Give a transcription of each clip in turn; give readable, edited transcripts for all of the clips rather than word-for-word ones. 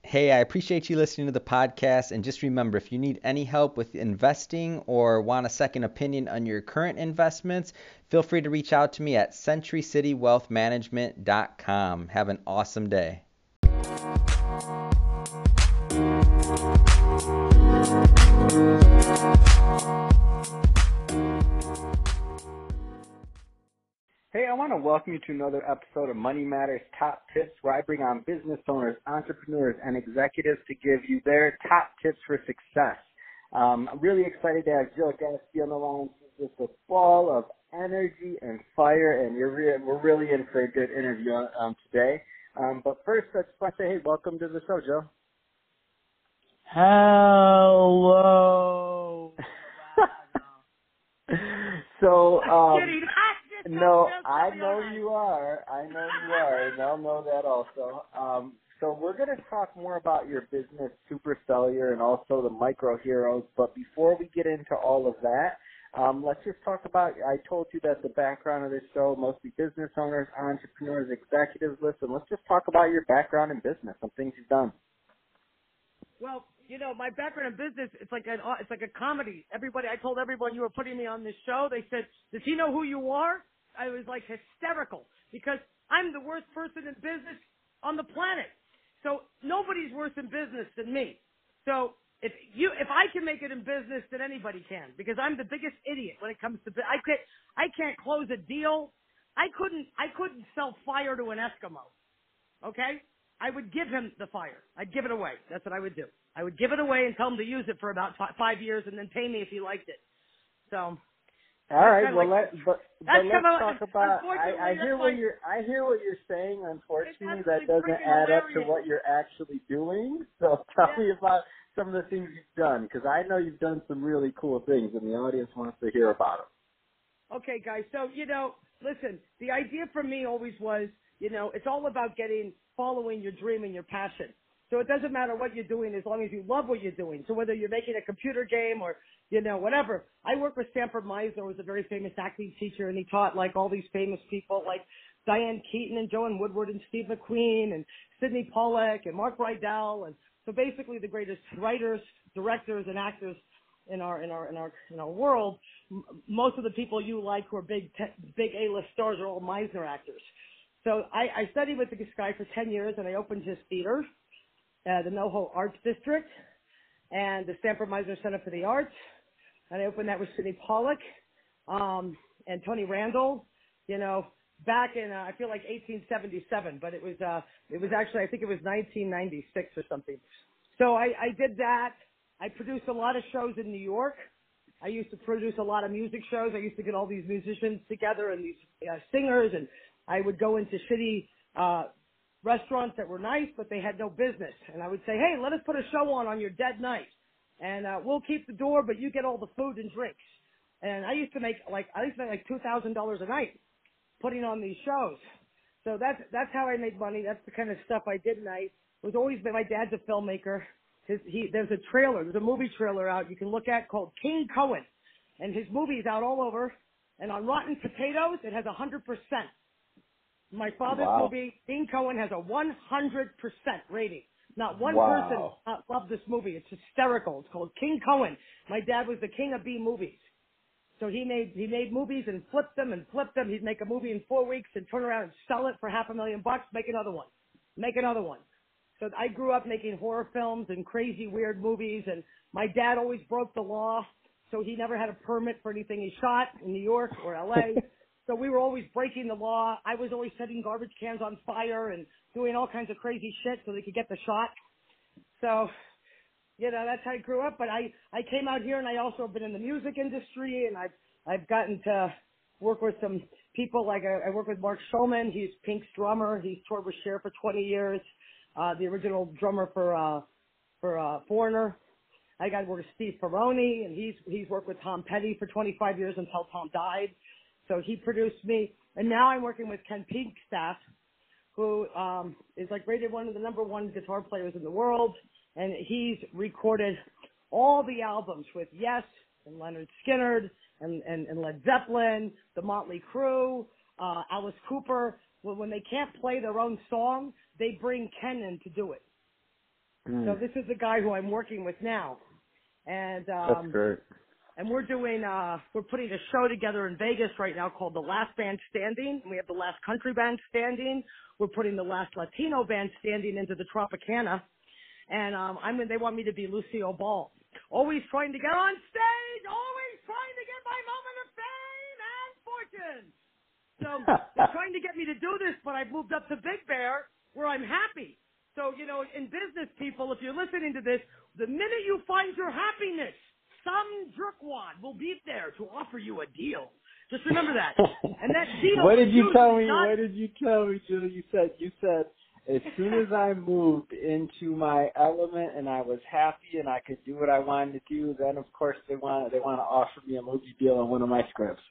Hey, I appreciate you listening to the podcast. And just remember, if you need any help with investing or want a second opinion on your current investments, feel free to reach out to me at centurycitywealthmanagement.com. Have an awesome day. Hey, I want to welcome you to another episode of Money Matters Top Tips, where I bring on business owners, entrepreneurs, and executives to give you their top tips for success. I'm really excited to have Jill Gatsby on the line. She's just a ball of energy and fire, and we're really in for a good interview today. But first, I just want to say, hey, welcome to the show, Jill. Hello. So, Kidding. no, I know you are. And they'll know that also. So we're going to talk more about your business, Super Cellular, and also the micro heroes. But before we get into all of that, let's just talk about, I told you that the background of this show, mostly business owners, entrepreneurs, executives. Listen, let's just talk about your background in business, some things you've done. Well, you know, my background in business, it's like a comedy. I told everyone you were putting me on this show. They said, does he know who you are? I was like hysterical because I'm the worst person in business on the planet. So nobody's worse in business than me. So if I can make it in business, then anybody can, because I'm the biggest idiot when it comes to I can't close a deal. I couldn't sell fire to an Eskimo. Okay? I would give him the fire. I'd give it away. That's what I would do. I would give it away and tell him to use it for about 5 years and then pay me if he liked it. So. All right. Well, let's talk about. I hear what you're saying. Unfortunately, that doesn't add up to what you're actually doing. So tell me about some of the things you've done, because I know you've done some really cool things, and the audience wants to hear about them. Okay, guys. So listen. The idea for me always was, it's all about following your dream and your passion. So it doesn't matter what you're doing as long as you love what you're doing. So whether you're making a computer game or, whatever. I work with Sanford Meisner, who was a very famous acting teacher, and he taught like all these famous people like Diane Keaton and Joan Woodward and Steve McQueen and Sidney Pollack and Mark Rydell. And so basically the greatest writers, directors, and actors in our world. Most of the people you like who are big A-list stars are all Meisner actors. So I studied with this guy for 10 years, and I opened his theater, the NoHo Arts District, and the Sanford Meisner Center for the Arts. And I opened that with Sidney Pollack and Tony Randall, back in, I feel like 1877, but it was actually, I think it was 1996 or something. So I did that. I produced a lot of shows in New York. I used to produce a lot of music shows. I used to get all these musicians together and these singers, and I would go into shitty restaurants that were nice, but they had no business. And I would say, hey, let us put a show on your dead night. And we'll keep the door, but you get all the food and drinks. And I used to make like $2,000 a night putting on these shows. So that's how I made money. That's the kind of stuff I did. And I was always, my dad's a filmmaker. There's a movie trailer out you can look at called King Cohen. And his movie's out all over. And on Rotten Potatoes, it has 100%. My father's movie, King Cohen, has a 100% rating. Not one person loved this movie. It's hysterical. It's called King Cohen. My dad was the king of B movies. So he made movies and flipped them. He'd make a movie in 4 weeks and turn around and sell it for $500,000, make another one. So I grew up making horror films and crazy, weird movies, and my dad always broke the law, so he never had a permit for anything he shot in New York or L.A., so we were always breaking the law. I was always setting garbage cans on fire and doing all kinds of crazy shit so they could get the shot. So, that's how I grew up. But I came out here, and I also have been in the music industry, and I've gotten to work with some people. Like I work with Mark Shulman. He's Pink's drummer. He's toured with Cher for 20 years. The original drummer for Foreigner. I got to work with Steve Ferroni, and he's worked with Tom Petty for 25 years until Tom died. So he produced me, and now I'm working with Ken Pinkstaff, who is like rated one of the number one guitar players in the world, and he's recorded all the albums with Yes and Leonard Skinner and Led Zeppelin, the Motley Crue, Alice Cooper. Well, when they can't play their own song, they bring Ken in to do it. So this is the guy who I'm working with now. And That's great. and we're putting a show together in Vegas right now called The Last Band Standing. We have the Last Country Band Standing. We're putting the Last Latino Band Standing into the Tropicana. And they want me to be Lucille Ball. Always trying to get on stage, always trying to get my moment of fame and fortune. So they're trying to get me to do this, but I've moved up to Big Bear where I'm happy. So, in business, people, if you're listening to this, the minute you find your happiness, some jerkwad will be there to offer you a deal. Just remember that. And that deal. What did you tell me? What did you tell me, Julie? You said as soon as I moved into my element and I was happy and I could do what I wanted to do, then of course they want to offer me a movie deal on one of my scripts.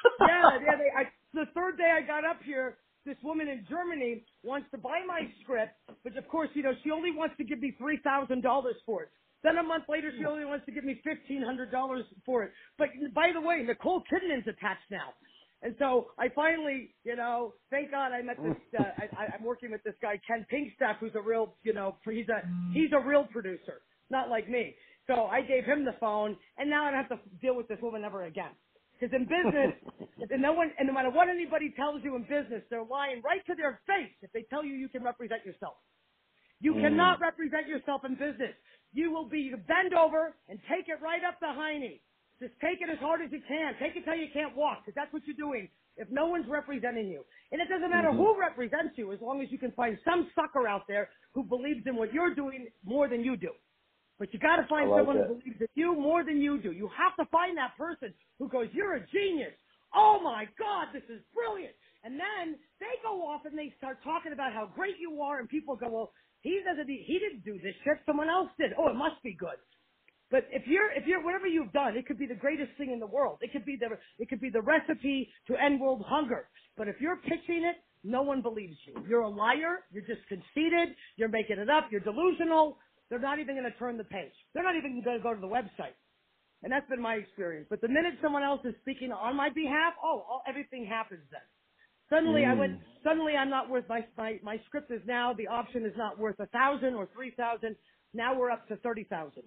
The third day I got up here, this woman in Germany wants to buy my script, but of course, she only wants to give me $3,000 for it. Then a month later, she only wants to give me $1,500 for it. But by the way, Nicole Kidman's attached now. And so I finally, thank God I met this, I'm working with this guy, Ken Pinkstaff, who's a real, he's a real producer, not like me. So I gave him the phone, and now I don't have to deal with this woman ever again. Because in business, no matter what anybody tells you in business, they're lying right to their face if they tell you you can represent yourself. You cannot represent yourself in business. You will bend over and take it right up the hiney. Just take it as hard as you can. Take it till you can't walk, because that's what you're doing if no one's representing you. And it doesn't matter who represents you, as long as you can find some sucker out there who believes in what you're doing more than you do. But you got to find someone who believes in you more than you do. You have to find that person who goes, "You're a genius. Oh my God, this is brilliant." And then they go off and they start talking about how great you are, and people go, "Well, he didn't do this shit. Someone else did. Oh, it must be good." But if you're whatever you've done, it could be the greatest thing in the world. It could be the recipe to end world hunger. But if you're pitching it, no one believes you. You're a liar. You're just conceited. You're making it up. You're delusional. They're not even going to turn the page. They're not even going to go to the website. And that's been my experience. But the minute someone else is speaking on my behalf, everything happens then. Suddenly I'm not worth my script is now, the option is not worth 1,000 or 3,000. Now we're up to 30,000.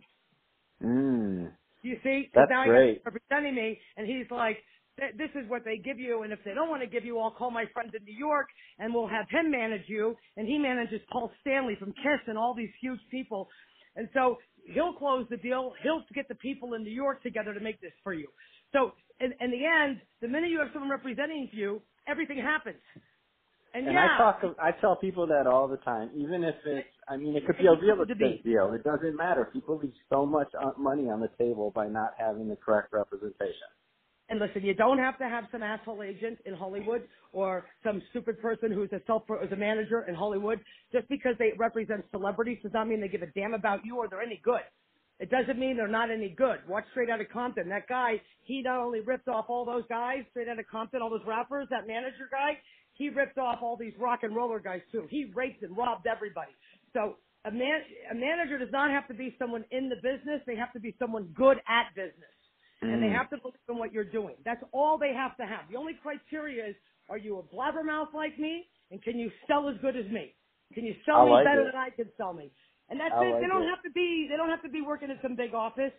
You see? That's now great. He's representing me, and he's like, this is what they give you, and if they don't want to give you, I'll call my friend in New York, and we'll have him manage you, and he manages Paul Stanley from KISS and all these huge people. And so he'll close the deal. He'll get the people in New York together to make this for you. So in the end, the minute you have someone representing you, everything happens. And I tell people that all the time, even if it could be a real estate deal. It doesn't matter. People leave so much money on the table by not having the correct representation. And listen, you don't have to have some asshole agent in Hollywood or some stupid person who's a manager in Hollywood. Just because they represent celebrities does not mean they give a damn about you or they're any good. It doesn't mean they're not any good. Watch Straight Outta Compton. That guy, he not only ripped off all those guys, Straight Outta Compton, all those rappers, that manager guy, he ripped off all these rock and roller guys too. He raped and robbed everybody. So a manager does not have to be someone in the business. They have to be someone good at business. And they have to believe in what you're doing. That's all they have to have. The only criteria is, are you a blabbermouth like me? And can you sell as good as me? Can you sell me better than I can sell me? And that's it. They don't have to be working in some big office.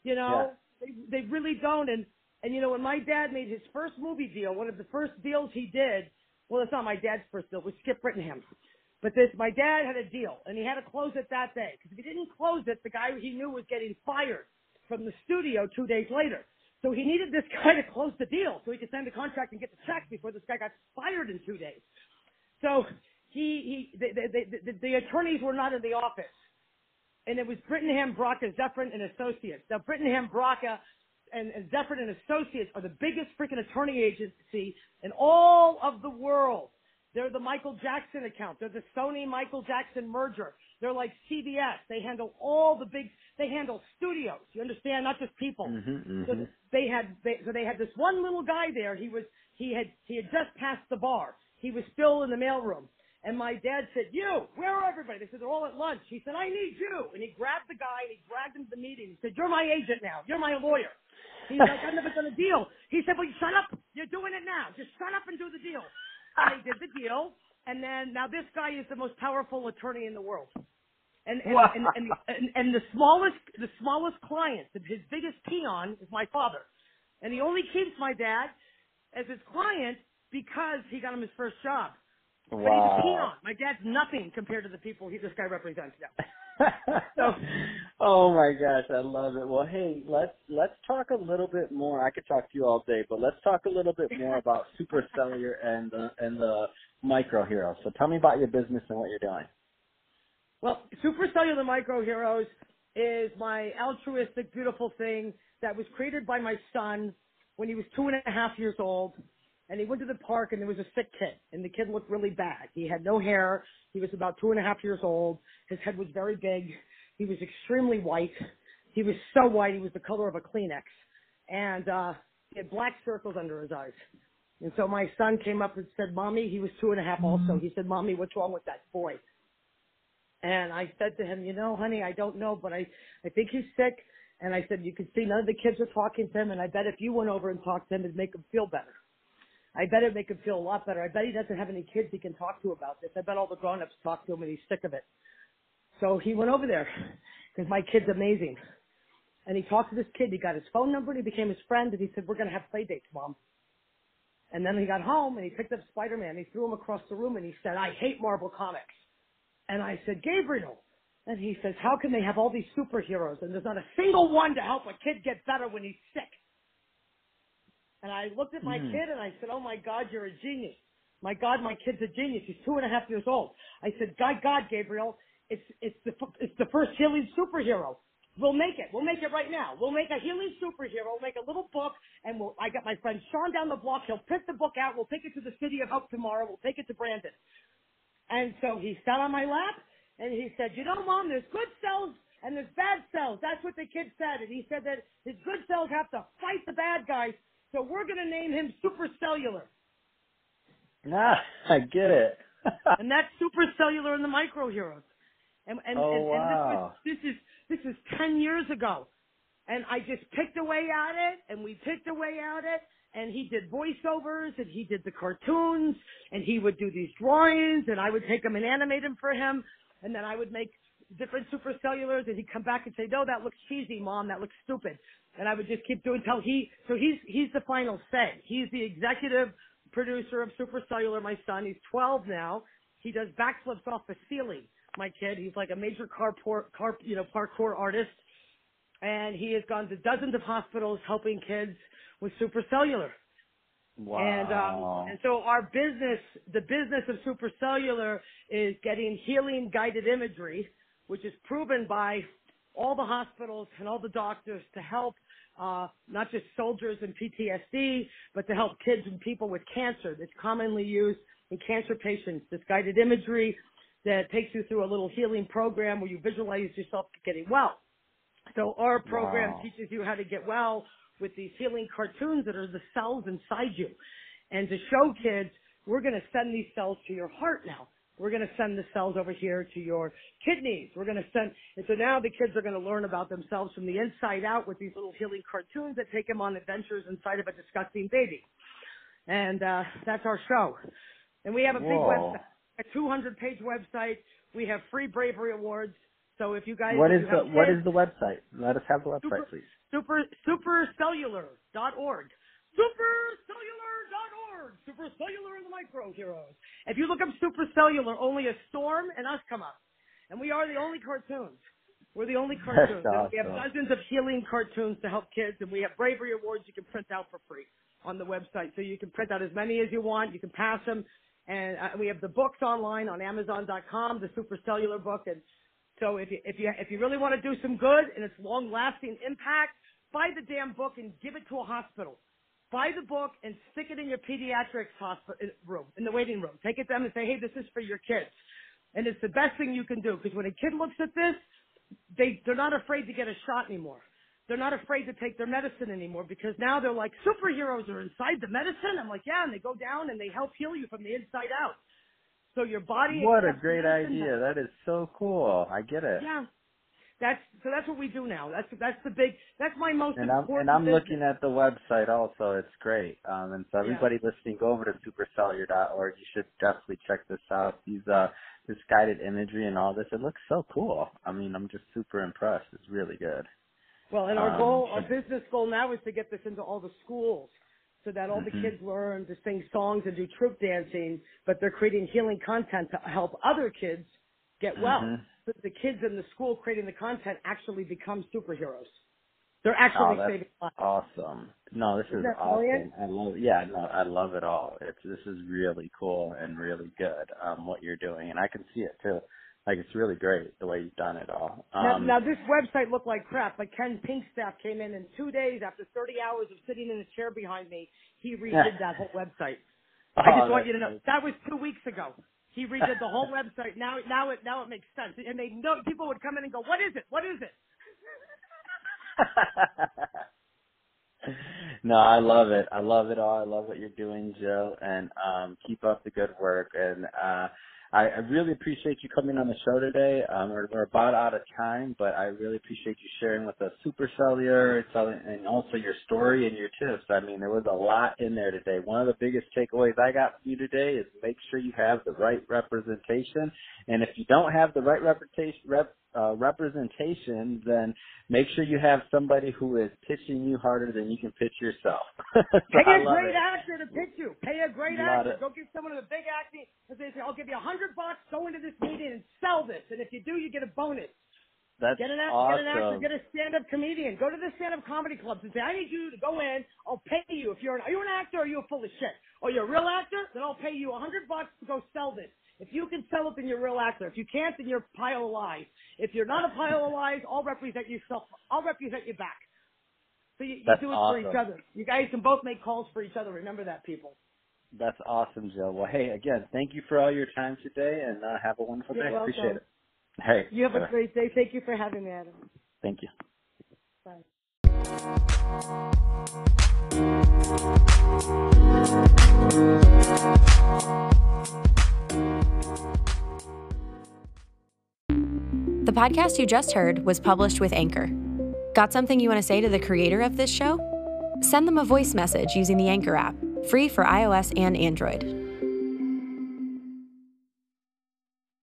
They really don't. And when my dad made his first movie deal, one of the first deals he did, well, it's not my dad's first deal, it was Skip Brittenham. But my dad had a deal, and he had to close it that day. Because if he didn't close it, the guy he knew was getting fired from the studio 2 days later. So he needed this guy to close the deal so he could send the contract and get the check before this guy got fired in 2 days. So the attorneys were not in the office. And it was Brittenham, Braca, Zephyrin, and Associates. Now, Brittenham, Braca, and Zephyrin and Associates are the biggest freaking attorney agency in all of the world. They're the Michael Jackson account. They're the Sony Michael Jackson merger. They're like CBS. They handle they handle studios. You understand? Not just people. So they had this one little guy there. He had just passed the bar. He was still in the mailroom. And my dad said, "You, where are everybody?" They said, "They're all at lunch." He said, "I need you." And he grabbed the guy and he dragged him to the meeting. He said, "You're my agent now. You're my lawyer." He's like, "I've never done a deal." He said, "Well, you shut up. You're doing it now. Just shut up and do the deal." And they did the deal. And then now this guy is the most powerful attorney in the world. And the smallest client, his biggest peon is my father. And he only keeps my dad as his client because he got him his first job. But he's a peon. My dad's nothing compared to the people this guy represents now. So, oh my gosh, I love it. Well, hey, let's talk a little bit more. I could talk to you all day, but let's talk a little bit more about Super Cellular and the Micro Heroes. So tell me about your business and what you're doing. Well, Super Cellular Micro Heroes is my altruistic, beautiful thing that was created by my son when he was 2.5 years old. And he went to the park, and there was a sick kid, and the kid looked really bad. He had no hair. He was about 2.5 years old. His head was very big. He was extremely white. He was so white, he was the color of a Kleenex. And he had black circles under his eyes. And so my son came up and said, Mommy, he was 2.5 also. He said, Mommy, what's wrong with that boy? And I said to him, honey, I don't know, but I think he's sick. And I said, you can see none of the kids are talking to him, and I bet if you went over and talked to him, it'd make him feel better. I bet it'd make him feel a lot better. I bet he doesn't have any kids he can talk to about this. I bet all the grown-ups talk to him and he's sick of it. So he went over there because my kid's amazing. And he talked to this kid. He got his phone number and he became his friend. And he said, we're going to have play dates, Mom. And then he got home and he picked up Spider-Man. He threw him across the room and he said, I hate Marvel Comics. And I said, Gabriel. And he says, how can they have all these superheroes and there's not a single one to help a kid get better when he's sick? And I looked at my kid and I said, oh my God, you're a genius. My God, my kid's a genius. He's 2.5 years old. I said, God, Gabriel, it's the first healing superhero. We'll make it. We'll make it right now. We'll make a healing superhero. We'll make a little book, and I got my friend Sean down the block. He'll print the book out. We'll take it to the City of Hope tomorrow. We'll take it to Brandon. And so he sat on my lap, and he said, Mom, there's good cells and there's bad cells. That's what the kid said. And he said that his good cells have to fight the bad guys. So we're going to name him Super Cellular. I get it. And that's Super Cellular and the Micro Heroes. And wow. This is 10 years ago. And I just picked away at it, and we picked away at it, and he did voiceovers, and he did the cartoons, and he would do these drawings, and I would take them and animate them for him, and then I would make different Super Cellulars, and he'd come back and say, no, that looks cheesy, Mom, that looks stupid. And I would just keep doing he's the final say. He's the executive producer of Super Cellular, my son. He's 12 now. He does backflips off the ceiling, my kid. He's like a major parkour artist. And he has gone to dozens of hospitals helping kids with Super Cellular. Wow. And so our business, the business of Super Cellular, is getting healing guided imagery, which is proven by all the hospitals and all the doctors to help not just soldiers and PTSD, but to help kids and people with cancer. That's commonly used in cancer patients. This guided imagery that takes you through a little healing program where you visualize yourself getting well. So our program teaches you how to get well with these healing cartoons that are the cells inside you. And to show kids, we're going to send these cells to your heart now. We're going to send the cells over here to your kidneys. And so now the kids are going to learn about themselves from the inside out with these little healing cartoons that take them on adventures inside of a disgusting baby. And that's our show. And we have a big website, a 200-page website. We have free bravery awards. So if you guys, what is the website? Let us have the website, please. Supercellular.org. Supercellular.org. Super Cellular and the Micro Heroes. If you look up Super Cellular, only a storm and us come up. And we are the only cartoons. We're the only cartoons. That's awesome. We have dozens of healing cartoons to help kids, and we have bravery awards you can print out for free on the website. So you can print out as many as you want. You can pass them. And we have the books online on Amazon.com, the Super Cellular book. And so if you really want to do some good and it's long-lasting impact, buy the damn book and give it to a hospital. Buy the book and stick it in your pediatrics room, in the waiting room. Take it to them and say, hey, this is for your kids. And it's the best thing you can do, because when a kid looks at this, they're not afraid to get a shot anymore. They're not afraid to take their medicine anymore, because now they're like, superheroes are inside the medicine? I'm like, yeah, and they go down and they help heal you from the inside out. So your body... What a great idea. That is so cool. I get it. Yeah. That's what we do now. That's my most important And I'm business. looking at the website also. It's great. And so everybody listening, go over to supercellular.org. You should definitely check this out. this guided imagery and all this. It looks so cool. I mean, I'm just super impressed. It's really good. Well, and our business goal now is to get this into all the schools so that all the kids learn to sing songs and do troop dancing, but they're creating healing content to help other kids get well. So the kids in the school creating the content actually become superheroes. They're actually saving lives. Awesome. No, this is awesome. I love it all. This is really cool and really good, what you're doing. And I can see it too. Like, it's really great the way you've done it all. Now this website looked like crap. Like, Ken Pinkstaff came in 2 days after 30 hours of sitting in a chair behind me. He redid that whole website. I just want you to know that was 2 weeks ago. He redid the whole website. Now it makes sense. And people would come in and go, "What is it? What is it?" No, I love it. I love it all. I love what you're doing, Jill, and keep up the good work. And I really appreciate you coming on the show today. We're about out of time, but I really appreciate you sharing with us Super Cellular and also your story and your tips. I mean, there was a lot in there today. One of the biggest takeaways I got from you today is make sure you have the right representation. And if you don't have the right representation, then make sure you have somebody who is pitching you harder than you can pitch yourself. Pay a great actor to pitch you. Pay a great actor. Go get someone with a big acting and say, "I'll give you $100. Go into this meeting and sell this. And if you do, you get a bonus." That's get an actor, get a stand-up comedian. Go to the stand-up comedy clubs and say, "I need you to go in. I'll pay you. Are you an actor or are you a full of shit? Or you're a real actor? Then I'll pay you $100 to go sell this. If you can sell it, then you're a real actor. If you can't, then you're a pile of lies. If you're not a pile of lies, I'll represent yourself. I'll represent you back." So you do it for each other. You guys can both make calls for each other. Remember that, people. That's awesome, Jill. Well, hey, again, thank you for all your time today, and have a wonderful day. Appreciate it. Hey. You have a great day. Thank you for having me, Adam. Thank you. Bye. The podcast you just heard was published with Anchor. Got something you want to say to the creator of this show? Send them a voice message using the Anchor app, free for iOS and Android.